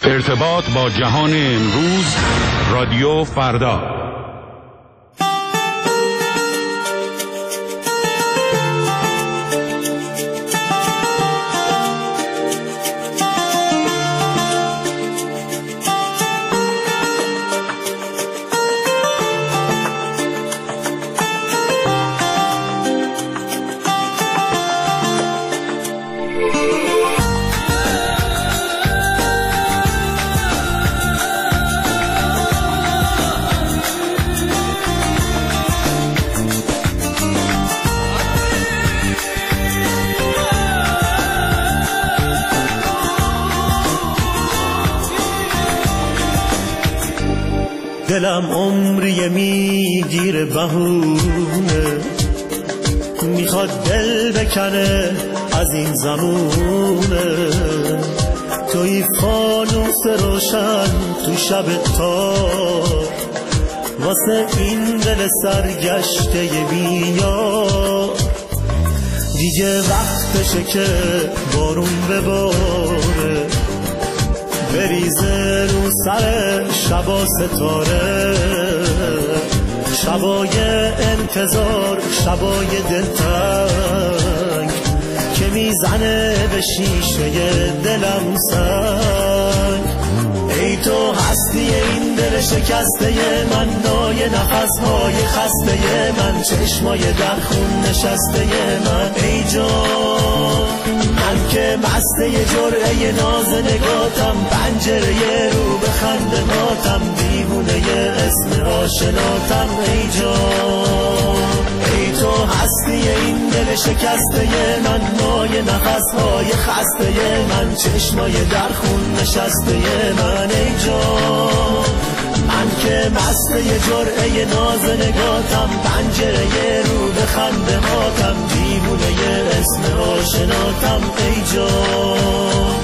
ارتباط با جهان امروز، رادیو فردا. دلم عمری میگیره بهونه، میخواد دل بکنه از این زمونه. توی فانوس روشن تو شب تار، واسه این دل سرگشته بیار. دیگه وقتشه که بارون بباره، بریزه رو سر شبا ستاره. شبای انتظار، شبای دلتنگ که میزنه به شیشه دلم سنگ. ای تو هستی این دل شکسته من، نای نفسهای خسته من، چشمای در خون نشسته من. ای جان من که مسته جرعه ناز نگاتم، پنجره رو به خندهاتم، دیوونه اسم آشناتم. ای جان ای تو هستی این دل شکسته من، نای نفسهای خسته من، چشمای در خون نشسته من. ای جان من که مسته جرعه ناز نگاتم، پنجره رو به خندهاتم، دیوونه اسم آشناتم. ای جان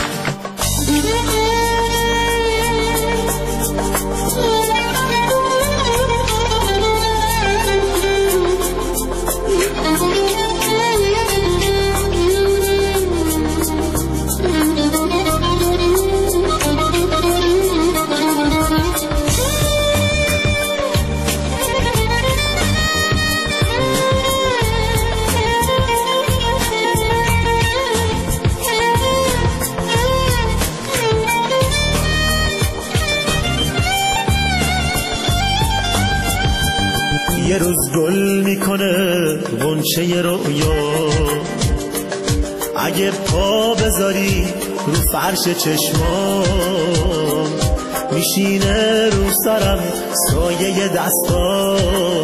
یه روز گل میکنه غنچه رویا، اگه پا بذاری رو فرش چشمام، میشینه رو سرم سایه دستا،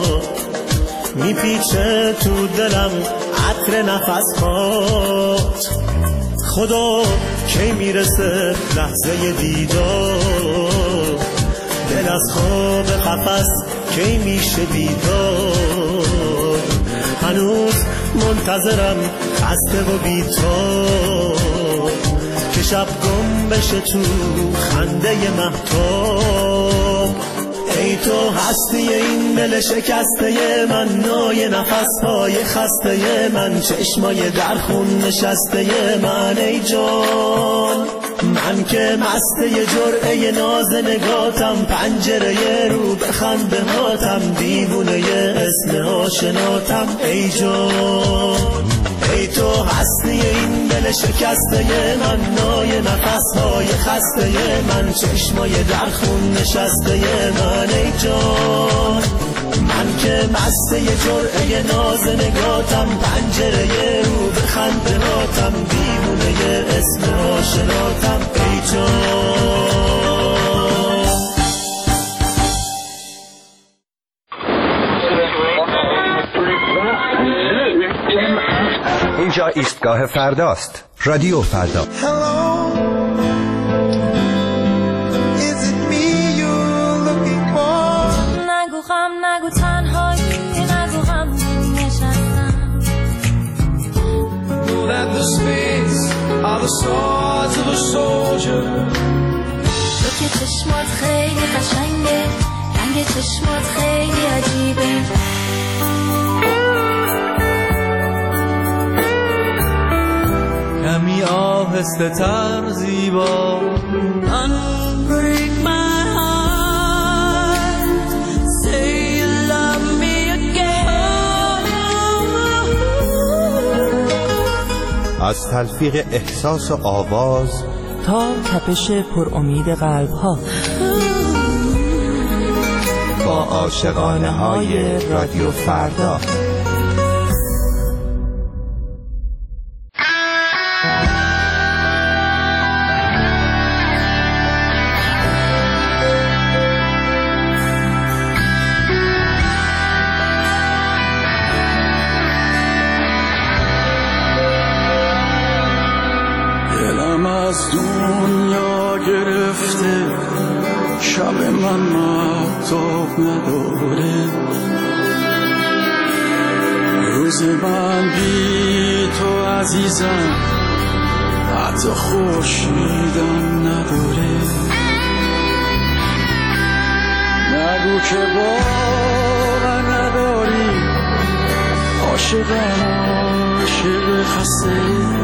میپیچه تو دلم عطر نفسات. خدا کی میرسه لحظه دیدار، دل از خواب قفس کی میشه بیدار. هنوز منتظرم خسته و بی‌تاب، که شب گم بشه تو خنده مهتاب. ای تو هستی این دل شکسته من، نای نفسهای خسته من، چشمای در خون نشسته من. ای جان من که مسته جرعه ناز نگاتم، پنجره رو به خندهاتم، دیوونه اسم آشناتم. ای جان ای تو هستی این دل شکسته من، نای نفسهای خسته من، چشمای در خون نشسته من. ای جان من که مسته جرعه ناز نگاتم، پنجره رو به خندهاتم، دیوونه اسم آشناتم. ای جان اینجا ایستگاه فرداست، رادیو فردا. نگو غم، نگو تنهایی، نگو غم نشستم. تو که چشمات خیلی قشنگه، رنگ چشمات خیلی عجیبه. کمی آهسته تر زیبا، من از تلفیق احساس و آواز تا تپش پر امید قلب ها، با عاشقانه های رادیو فردا. از دنیا گرفته، شب من مهتاب نداره، روز من بی تو عزیزم حتی خورشیدم نداره. نگو که باور نداری، عاشقم عاشق خسته،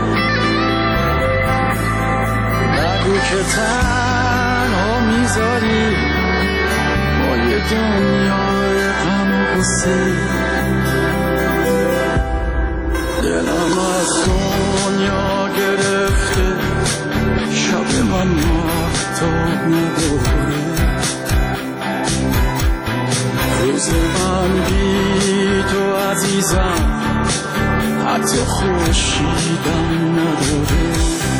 نگو که تنها میذاری با یه دنیای غم و غصه. دلم از دنیا گرفته، شب من مهتاب نداره، روز من بی تو عزیزم حتی خورشیدم نداره.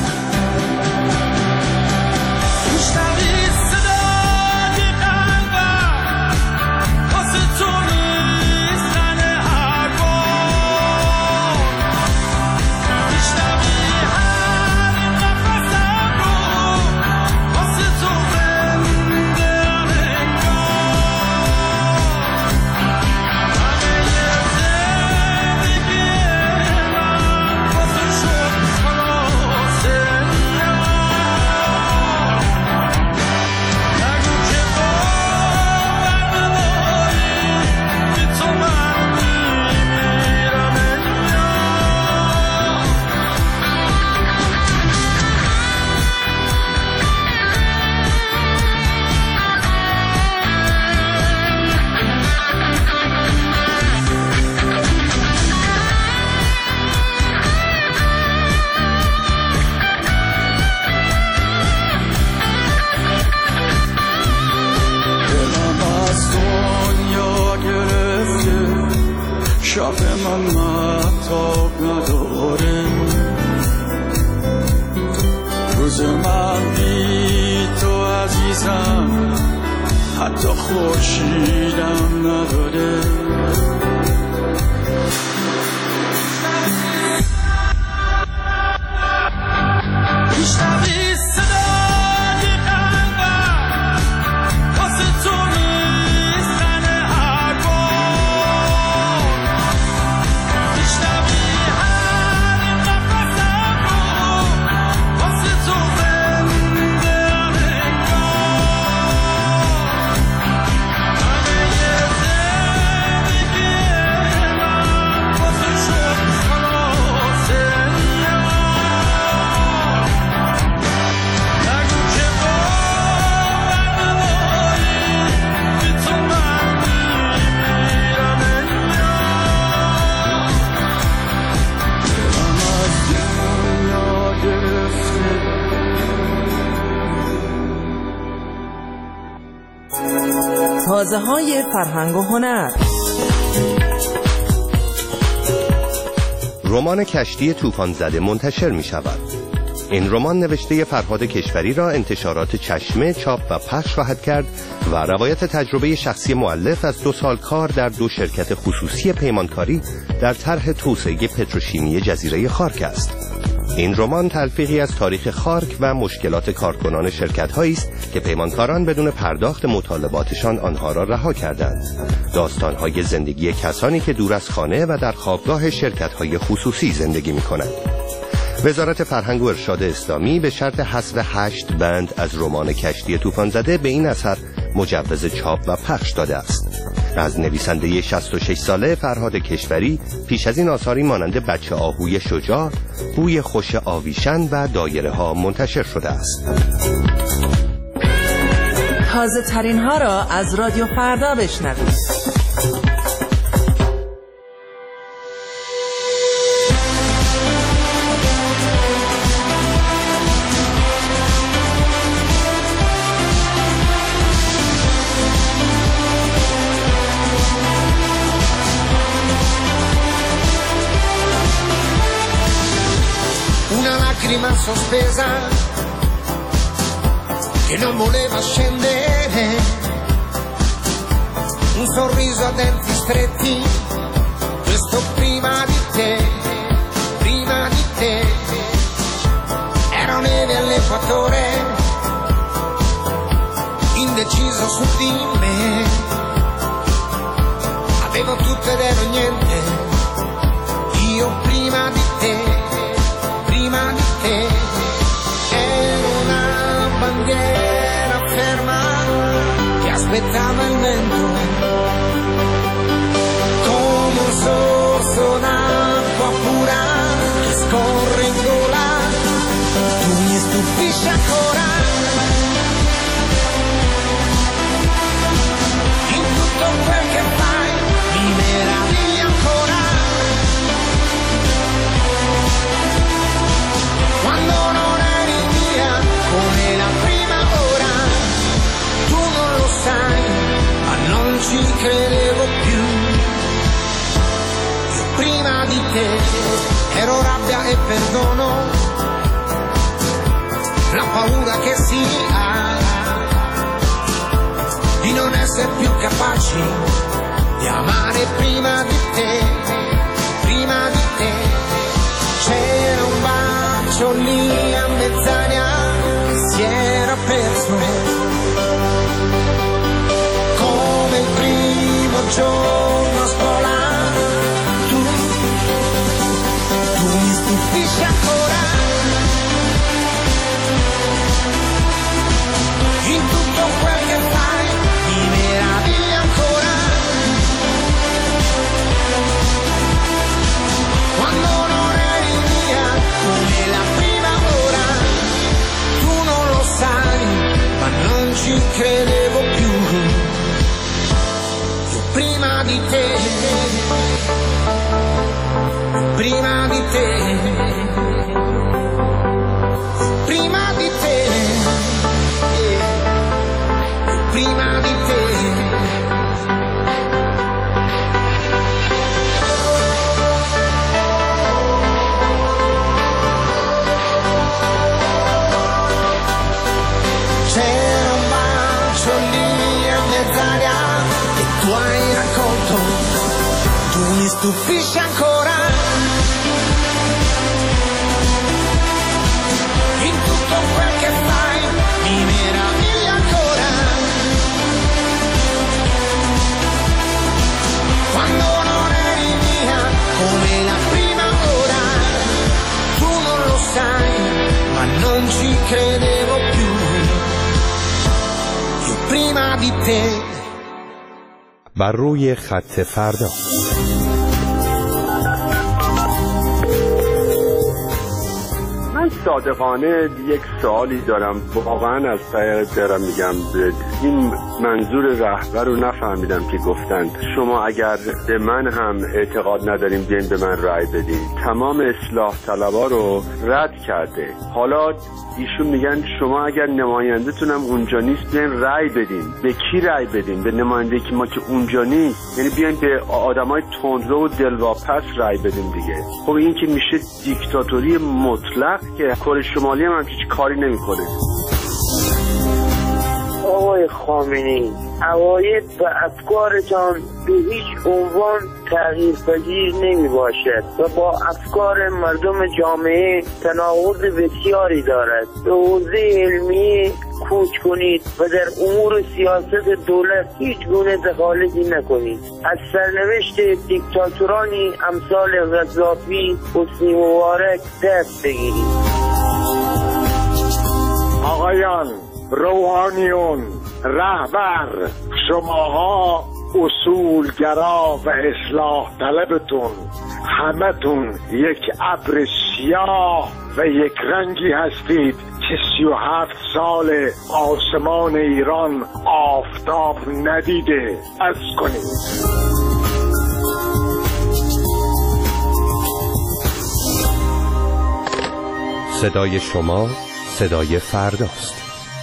شب من مهتاب نداره، روز من بی تو عزیزم حتی خورشیدم نداره. تازه های فرهنگ و هنر. رمان کشتی طوفان زده منتشر می شود. این رمان نوشته فرهاد کشوری را انتشارات چشمه چاپ و پخش خواهد کرد و روایت تجربه شخصی مؤلف از 2 سال کار در 2 شرکت خصوصی پیمانکاری در طرح توسعه پتروشیمی جزیره خارک است. این رمان تلفیقی از تاریخ خارک و مشکلات کارکنان شرکت‌هایی است که پیمانکاران بدون پرداخت مطالباتشان آنها را رها کردند. داستان‌های زندگی کسانی که دور از خانه و در خوابگاه شرکت‌های خصوصی زندگی می‌کنند. وزارت فرهنگ و ارشاد اسلامی به شرط حذف 8 بند از رمان کشتی طوفان زده به این اثر مجوز چاپ و پخش داده است. از نویسنده 66 ساله فرهاد کشوری پیش از این آثاری مانند بچه آهوی شجاع، بوی خوش آویشن و دایره ها منتشر شده است. تازه ترین ها را از رادیو فردا بشنوید. sospesa che non voleva scendere, un sorriso a denti stretti, questo prima di te, ero neve all'equatore, indeciso su di me, avevo tutto ed ero niente, io prima di te, ero una bandiera ferma che aspettava il vento, come un sorso d'acqua pura che scorre in gola, tu mi stupisci ancora, in tutto quel che fai mi meravigli ancora, quando non eri via come la prima ora, tu non lo sai ma non ci credevo più, io prima di te ero rabbia e perdono, la paura che si ha di non essere più capaci di amare prima di te, c'era un bacio lì a mezz'aria che si era perso, come il primo giorno a scuola, tu mi stupisci ancora, in tutto quel che fai mi meravigli ancora, quando non eri via come la prima ora, tu non lo sai ma non ci credevo più, io prima di te, prima di te, prima di te, prima di te. C'era un bacio lì a mezz'aria che tu hai raccolto, tu mi stupisci ancora, in tutto quel che fai mi meravigli ancora, quando non eri mia come la prima ora, tu non lo sai ma non ci credevo più, io prima di te. بر روی خط فردا. من صادقانه یک سوالی دارم، واقعا از ته دلم میگم، این منظور رهبر رو نفهمیدم که گفتن شما اگر به من هم اعتقاد نداریم بیاین به من رأی بدین، تمام اصلاح طلبا رو رد کرده، حالا ایشون میگن شما اگر نماینده‌تون هم اونجا نیست بیاین رأی بدین. به کی رأی بدین؟ به نماینده که ما که اونجا نیست، یعنی بیاین به آدمای تندرو و دلواپس رأی بدین دیگه. خب این که میشه دیکتاتوری مطلق که کره شمالی هم هیچ کاری نمیکنه. آقای خامنه‌ای، عقاید و افکارتان به هیچ عنوان تغییرپذیر نمی باشد و با افکار مردم جامعه تناقض بسیاری دارد. به حوزه علمی کوچ کنید و در امور سیاست دولت هیچ گونه دخالتی نکنید. از سرنوشت دیکتاتورانی امثال قذافی، حسنی مبارک دست بگیرید. آقایان، روحانیون، رهبر، شماها اصولگرا و اصلاح طلبتون همتون یک ابر سیاه و یک رنگی هستید که 37 سال آسمان ایران آفتاب ندیده. از کنید. صدای شما صدای فرداست.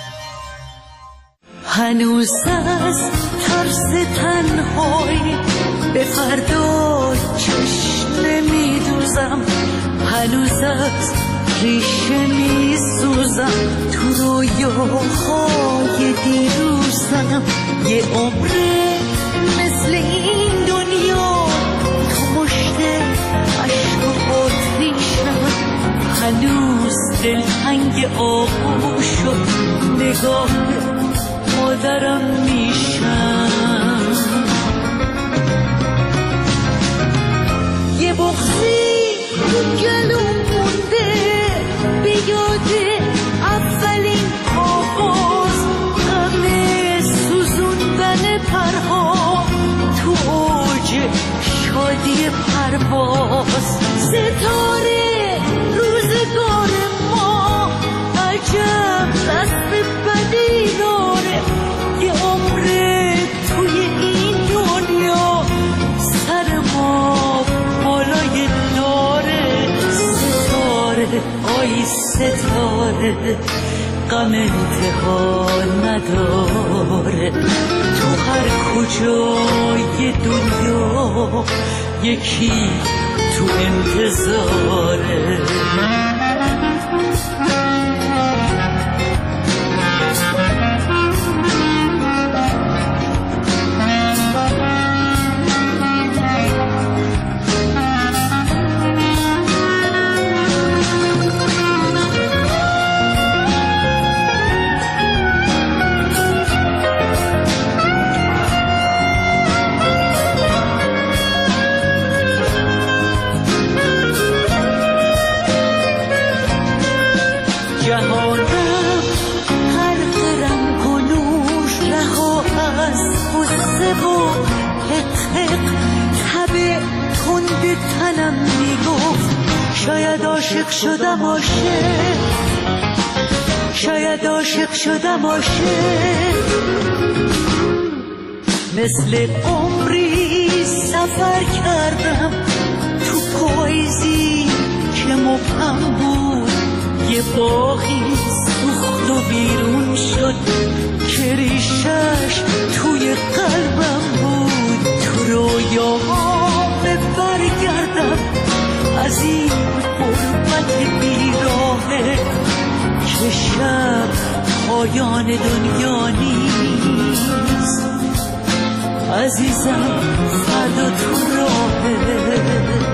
هنوز از ترس تنهایی به فردا چشم نمیدوزم، هنوز از ریشه می سوزم تو رویاهای دیروزم. یه عمره مثل این دنیا تو مشت عشق و آتیشم. هنوز دلتنگ آغوش و نگاه مادرم میشم. یه بغضی تو گلوم مونده به یاد اولین آغاز. غم سوزوندن پرها تو اوج شادی پرواز. ستاره روزگار ما عجب دست بدی داره. یه عمره توی این دنیا سر ما بالای داره. ستاره آی ستاره غم انتها نداره. تو هر کجای دنیا یکی تو انتظاره. جهانم غرق رنگ و نور رها از غصه و حقق. تب تند تنم میگفت شاید عاشق شدم عاشق. شاید عاشق شدم عاشق. مثل عمری سفر کردم تو پاییزی که مبهم بود. یه باغی سوخت و بیرون شد که ریشش توی قلبم بود. تو رویاها برگردم از این غربت بیراهه که شب پایان دنیا نیست. عزیزم فردا تو راهه.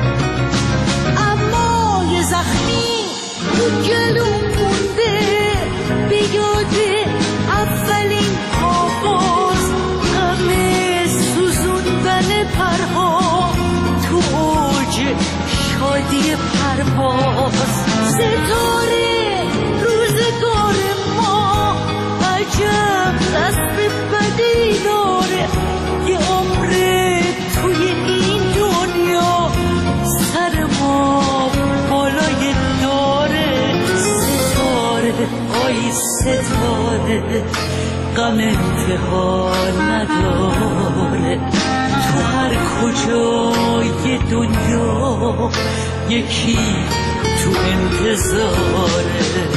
اما یه زخمی تو گلوم مونده به یاد اولین آغاز. غم سوزوندن پرها تو اوج شادی پرواز. ستاره روزگار ما عجب دست بدی داره. یه عمره توی این دنیا سر ما بالای داره. ستاره آی ستاره غم انتها نداره. تو هر کجای دنیا یکی تو انتظاره.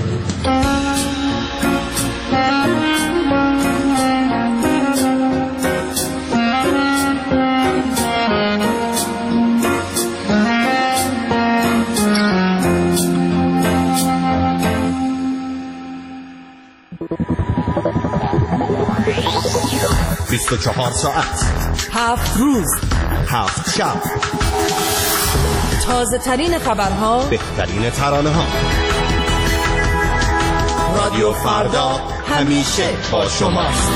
چهار ساعت 7 روز 7 شب. تازه ترین خبرها، بهترین ترانه ها. رادیو فردا همیشه با شماست.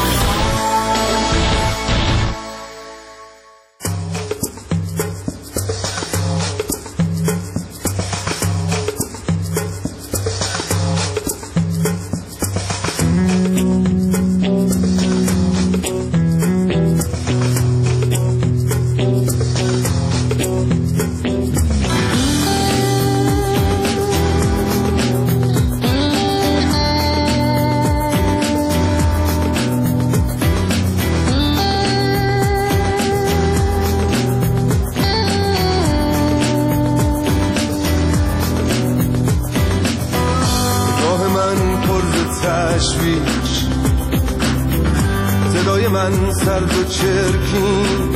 صدای من سرد و چرکین،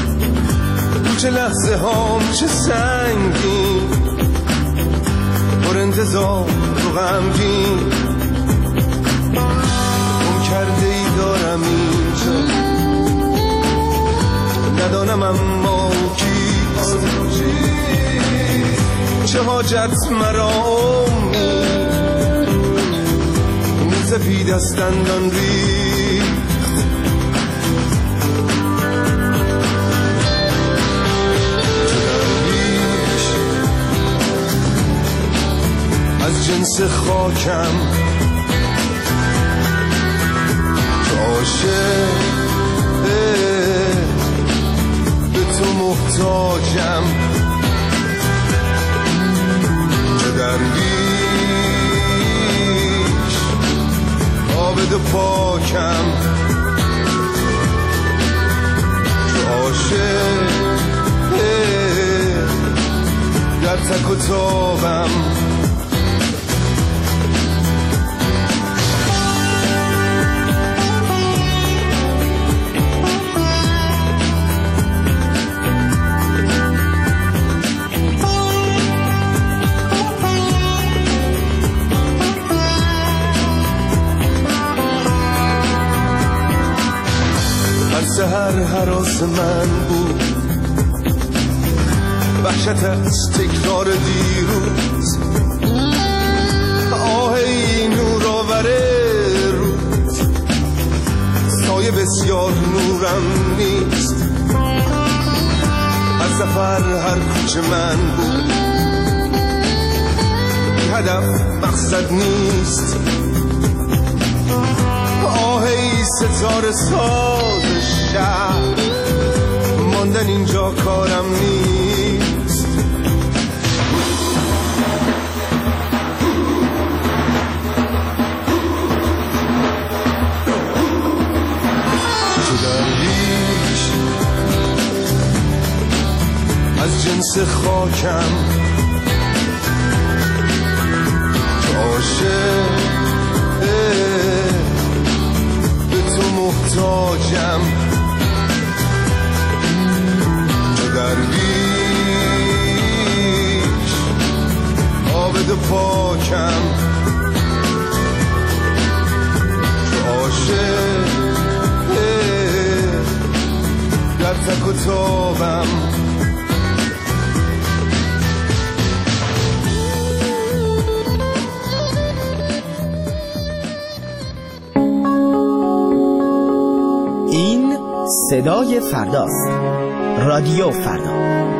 چه لحظه هام چه سنگین، پر انتظار و غمگین گم کرده ای دارم اینجا، ندانم اما کیست، چه حاجت مرا امید سپید از دندان ریخت، از جنس خاکم تو عاشق به تو محتاجم، چه درویش عابد و پاکم، تو عاشق در تک و تابم. سحر هراس من بود، وحشت از تکرار دیروز، آه ای نور آور روز، سایه بسیار نورم نیست، از سفر هر کوچه من بود، هدف مقصد نیست، آه ای ستاره ساز شهر، ماندن اینجا کارم نیست، تو درویش از جنس خاکم، تو عاشق تو محتاجم، تو درویش عابد و پاکم، تو عاشق در تک و تابم. صدای فرداست. رادیو فردا.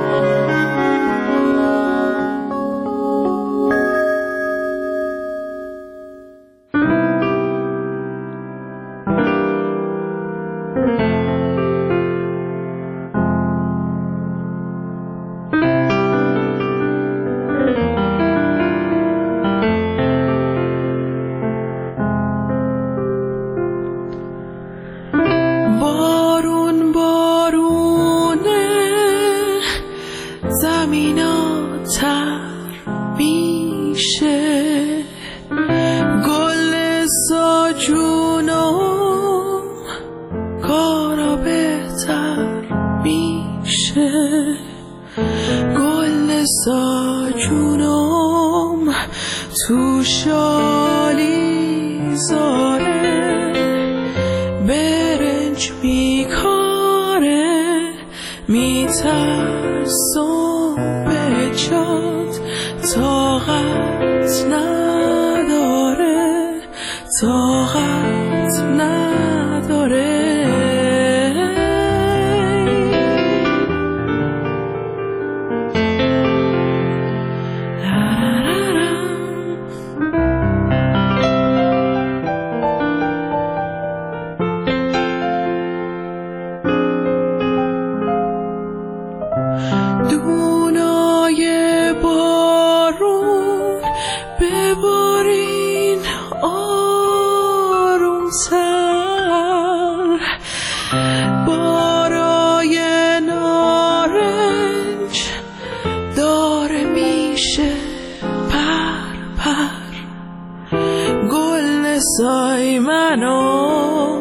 سای منو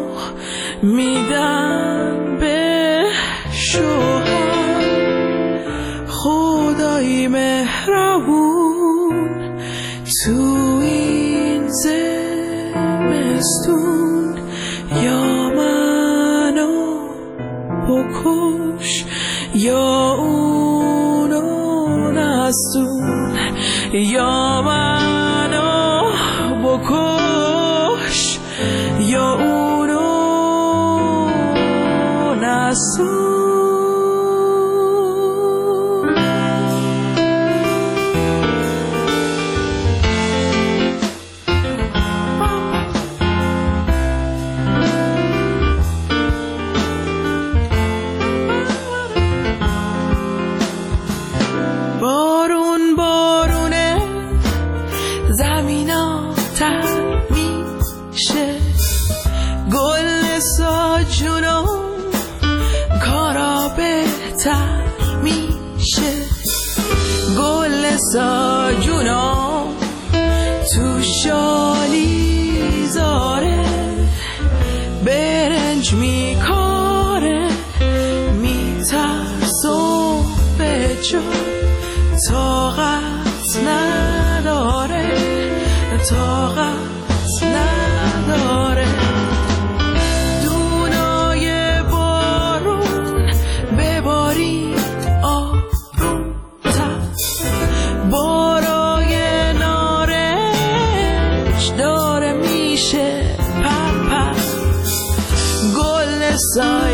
میدم به شوهر، خدای مهربون تو این زمستون یا منو بکش یا اونو نستون، یا منو بکش یا اونو نستون. بارون بارونه زمینا تر میشه، گل ساجونو کارا بهتر میشه، گل ساجونو تو شالی زاره برنج میکاره، میترسم به جا طاقت نداره، طاقت نداره. دونای بارون ببارید آروم‌تر، بارای نارنج داره میشه پر پر، گل سای